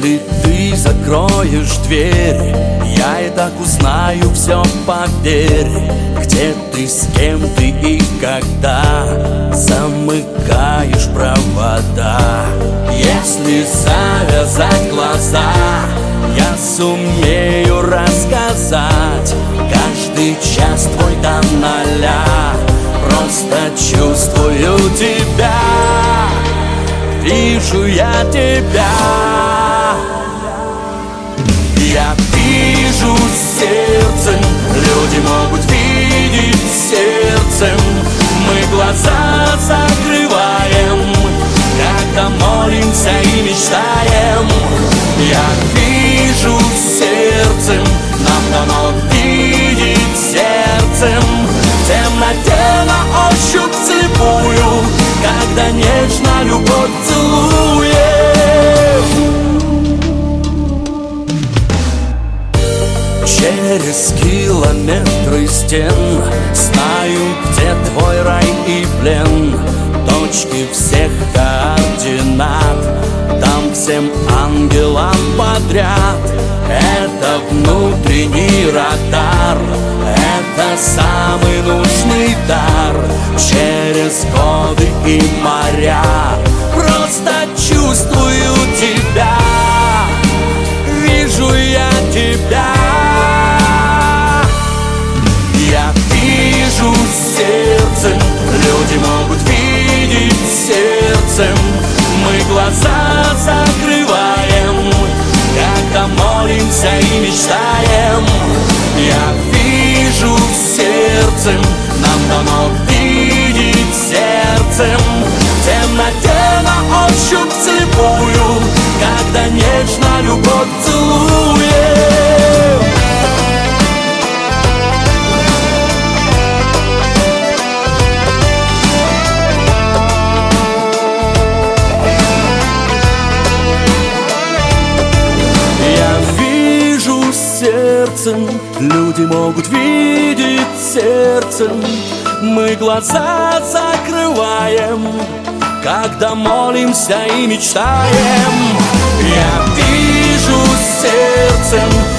Если ты закроешь дверь, я и так узнаю все, поверь. Где ты, с кем ты и когда замыкаешь провода. Если завязать глаза, я сумею рассказать каждый час твой до ноля. Просто чувствую тебя, вижу я тебя. Я вижу сердцем, люди могут видеть сердцем. Мы глаза закрываем, когда молимся и мечтаем. Я вижу сердцем, нам дано видеть сердцем. В темноте на ощупь слепую, когда нежно любовь целует. Через километры стен знаю, где твой рай и плен. Точки всех координат, там всем ангелам подряд. Это внутренний радар, это самый нужный дар. Через годы и моря просто чувствую тебя, вижу я тебя. Я вижу сердцем, люди могут видеть сердцем. Мы глаза закрываем, когда молимся и мечтаем. Я вижу сердцем, нам дано видеть сердцем. В темноте на ощупь слепую, когда нежно любовь целует. Сердцем, люди могут видеть сердцем. Мы глаза закрываем, когда молимся и мечтаем. Я вижу сердцем,